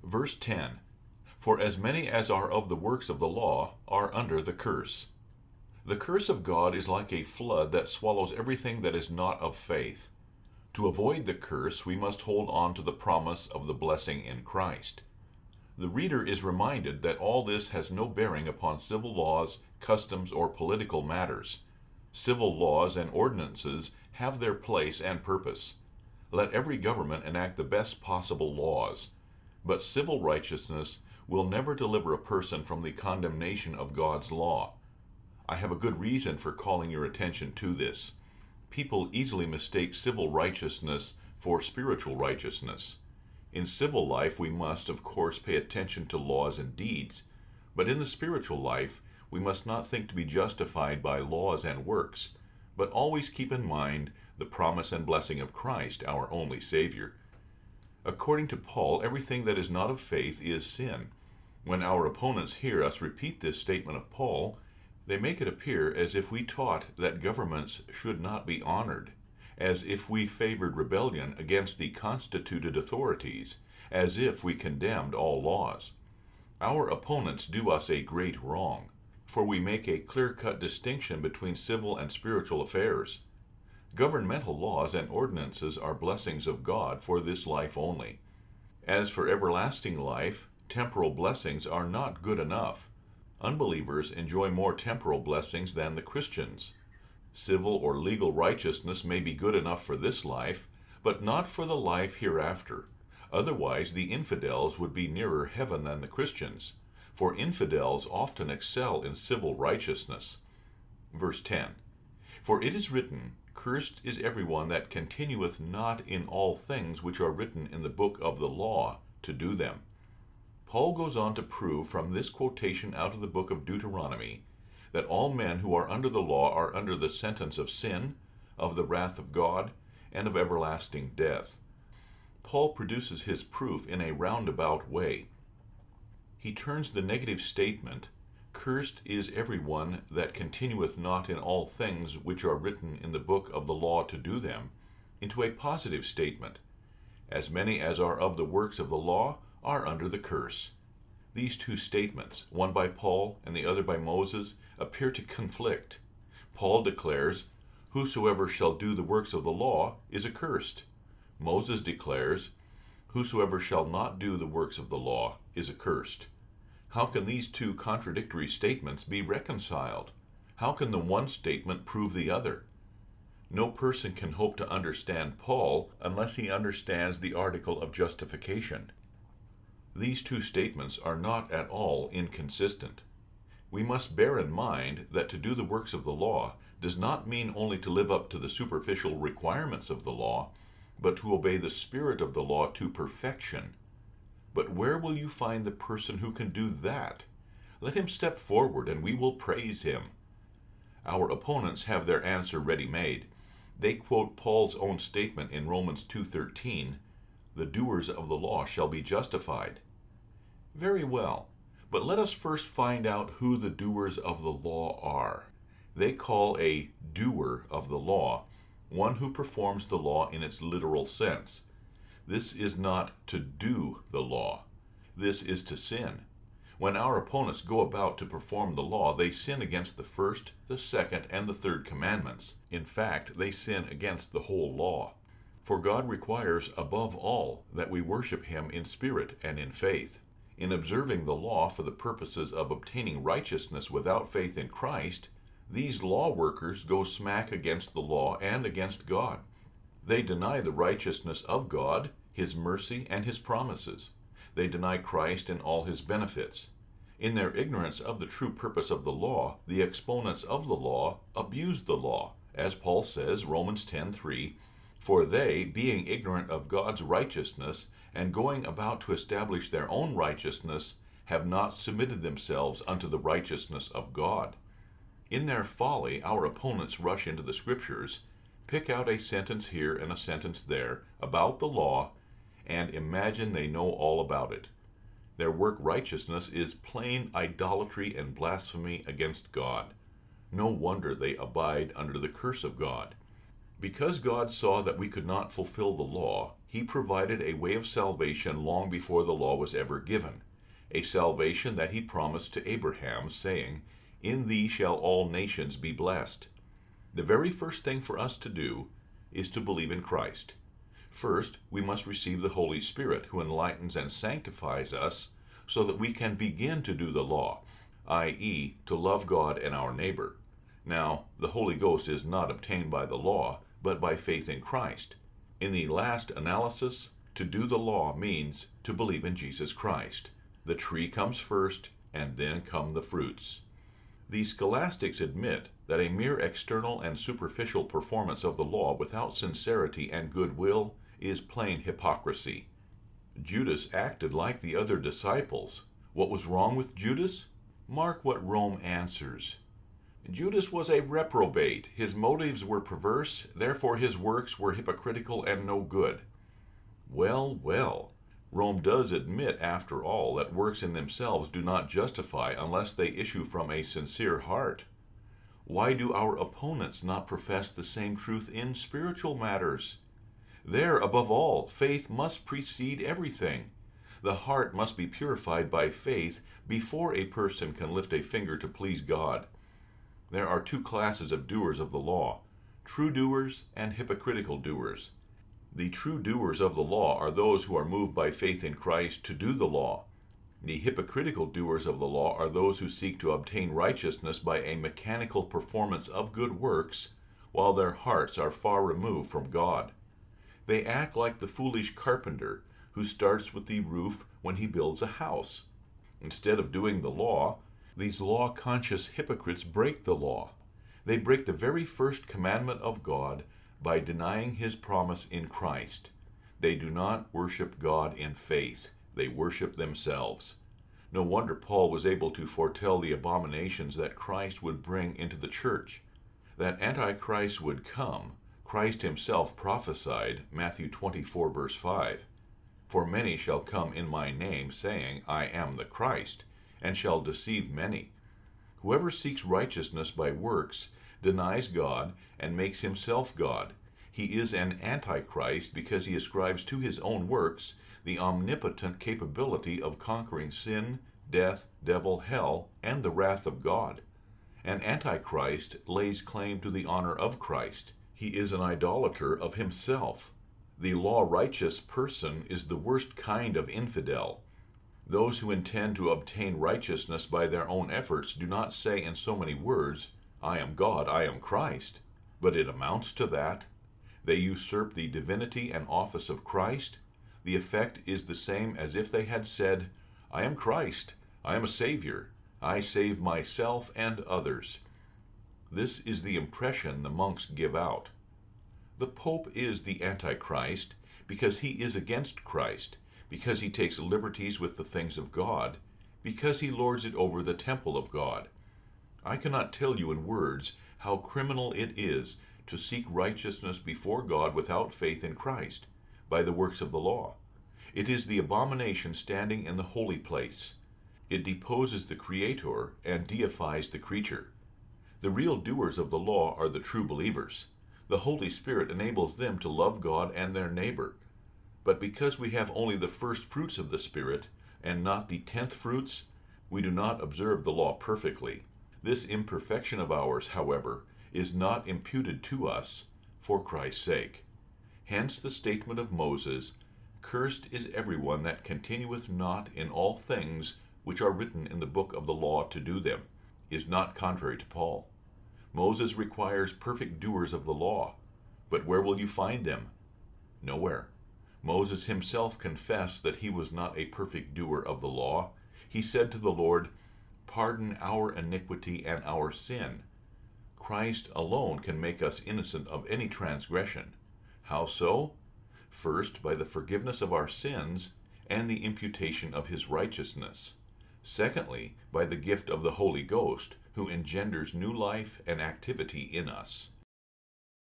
Verse 10, For as many as are of the works of the law are under the curse. The curse of God is like a flood that swallows everything that is not of faith. To avoid the curse, we must hold on to the promise of the blessing in Christ. The reader is reminded that all this has no bearing upon civil laws, customs, or political matters. Civil laws and ordinances have their place and purpose. Let every government enact the best possible laws. But civil righteousness will never deliver a person from the condemnation of God's law. I have a good reason for calling your attention to this. People easily mistake civil righteousness for spiritual righteousness. In civil life, we must, of course, pay attention to laws and deeds, but in the spiritual life, we must not think to be justified by laws and works, but always keep in mind the promise and blessing of Christ, our only Savior. According to Paul, everything that is not of faith is sin. When our opponents hear us repeat this statement of Paul, they make it appear as if we taught that governments should not be honored, as if we favored rebellion against the constituted authorities, as if we condemned all laws. Our opponents do us a great wrong, for we make a clear-cut distinction between civil and spiritual affairs. Governmental laws and ordinances are blessings of God for this life only. As for everlasting life, temporal blessings are not good enough. Unbelievers enjoy more temporal blessings than the Christians. Civil or legal righteousness may be good enough for this life, but not for the life hereafter. Otherwise, the infidels would be nearer heaven than the Christians, for infidels often excel in civil righteousness. Verse 10, For it is written, Cursed is everyone that continueth not in all things which are written in the book of the law, to do them. Paul goes on to prove from this quotation out of the book of Deuteronomy that all men who are under the law are under the sentence of sin, of the wrath of God, and of everlasting death. Paul produces his proof in a roundabout way. He turns the negative statement, Cursed is everyone that continueth not in all things which are written in the book of the law to do them, into a positive statement, As many as are of the works of the law are under the curse. These two statements, one by Paul and the other by Moses, appear to conflict. Paul declares, Whosoever shall do the works of the law is accursed. Moses declares, Whosoever shall not do the works of the law is accursed. How can these two contradictory statements be reconciled? How can the one statement prove the other? No person can hope to understand Paul unless he understands the article of justification. These two statements are not at all inconsistent. We must bear in mind that to do the works of the law does not mean only to live up to the superficial requirements of the law, but to obey the spirit of the law to perfection. But where will you find the person who can do that? Let him step forward and we will praise him. Our opponents have their answer ready-made. They quote Paul's own statement in Romans 2:13, The doers of the law shall be justified. Very well, but let us first find out who the doers of the law are. They call a doer of the law one who performs the law in its literal sense. This is not to do the law. This is to sin. When our opponents go about to perform the law, they sin against the first, the second, and the third commandments. In fact, they sin against the whole law. For God requires above all that we worship him in spirit and in faith. In observing the law for the purposes of obtaining righteousness without faith in Christ, these law workers go smack against the law and against God. They deny the righteousness of God, his mercy, and his promises. They deny Christ and all his benefits. In their ignorance of the true purpose of the law, the exponents of the law abuse the law, as Paul says, Romans 10:3, For they, being ignorant of God's righteousness, and going about to establish their own righteousness, have not submitted themselves unto the righteousness of God. In their folly, our opponents rush into the Scriptures, pick out a sentence here and a sentence there about the law, and imagine they know all about it. Their work righteousness is plain idolatry and blasphemy against God. No wonder they abide under the curse of God. Because God saw that we could not fulfill the law, he provided a way of salvation long before the law was ever given, a salvation that he promised to Abraham, saying, "In thee shall all nations be blessed." The very first thing for us to do is to believe in Christ. First, we must receive the Holy Spirit, who enlightens and sanctifies us so that we can begin to do the law, i.e., to love God and our neighbor. Now, the Holy Ghost is not obtained by the law, but by faith in Christ. In the last analysis, to do the law means to believe in Jesus Christ. The tree comes first, and then come the fruits. The scholastics admit that a mere external and superficial performance of the law without sincerity and goodwill is plain hypocrisy. Judas acted like the other disciples. What was wrong with Judas? Mark what Rome answers. Judas was a reprobate. His motives were perverse, therefore his works were hypocritical and no good. Well, well, Rome does admit, after all, that works in themselves do not justify unless they issue from a sincere heart. Why do our opponents not profess the same truth in spiritual matters? There, above all, faith must precede everything. The heart must be purified by faith before a person can lift a finger to please God. There are two classes of doers of the law, true doers and hypocritical doers. The true doers of the law are those who are moved by faith in Christ to do the law. The hypocritical doers of the law are those who seek to obtain righteousness by a mechanical performance of good works, while their hearts are far removed from God. They act like the foolish carpenter who starts with the roof when he builds a house. Instead of doing the law, these law-conscious hypocrites break the law. They break the very first commandment of God by denying his promise in Christ. They do not worship God in faith. They worship themselves. No wonder Paul was able to foretell the abominations that Christ would bring into the church. That Antichrist would come, Christ himself prophesied, Matthew 24, verse 5. For many shall come in my name, saying, I am the Christ, and shall deceive many. Whoever seeks righteousness by works denies God and makes himself God. He is an antichrist because he ascribes to his own works the omnipotent capability of conquering sin, death, devil, hell, and the wrath of God. An antichrist lays claim to the honor of Christ. He is an idolater of himself. The law-righteous person is the worst kind of infidel. Those who intend to obtain righteousness by their own efforts do not say in so many words, I am God, I am Christ. But it amounts to that. They usurp the divinity and office of Christ. The effect is the same as if they had said, I am Christ, I am a Savior, I save myself and others. This is the impression the monks give out. The Pope is the Antichrist because he is against Christ, because he takes liberties with the things of God, because he lords it over the temple of God. I cannot tell you in words how criminal it is to seek righteousness before God without faith in Christ, by the works of the law. It is the abomination standing in the holy place. It deposes the Creator and deifies the creature. The real doers of the law are the true believers. The Holy Spirit enables them to love God and their neighbor. But because we have only the first fruits of the Spirit, and not the 10th fruits, we do not observe the law perfectly. This imperfection of ours, however, is not imputed to us for Christ's sake. Hence the statement of Moses, Cursed is everyone that continueth not in all things which are written in the book of the law to do them, is not contrary to Paul. Moses requires perfect doers of the law, but where will you find them? Nowhere. Moses himself confessed that he was not a perfect doer of the law. He said to the Lord, Pardon our iniquity and our sin. Christ alone can make us innocent of any transgression. How so? First, by the forgiveness of our sins and the imputation of his righteousness. Secondly, by the gift of the Holy Ghost, who engenders new life and activity in us.